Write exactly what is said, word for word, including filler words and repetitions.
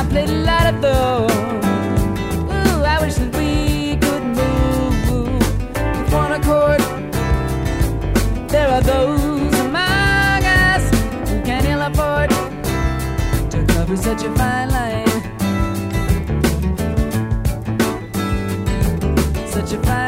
little light of those. Ooh, I wish that we could move with one accord. There are those among us who can't ill afford to cover such a fine line, such a fine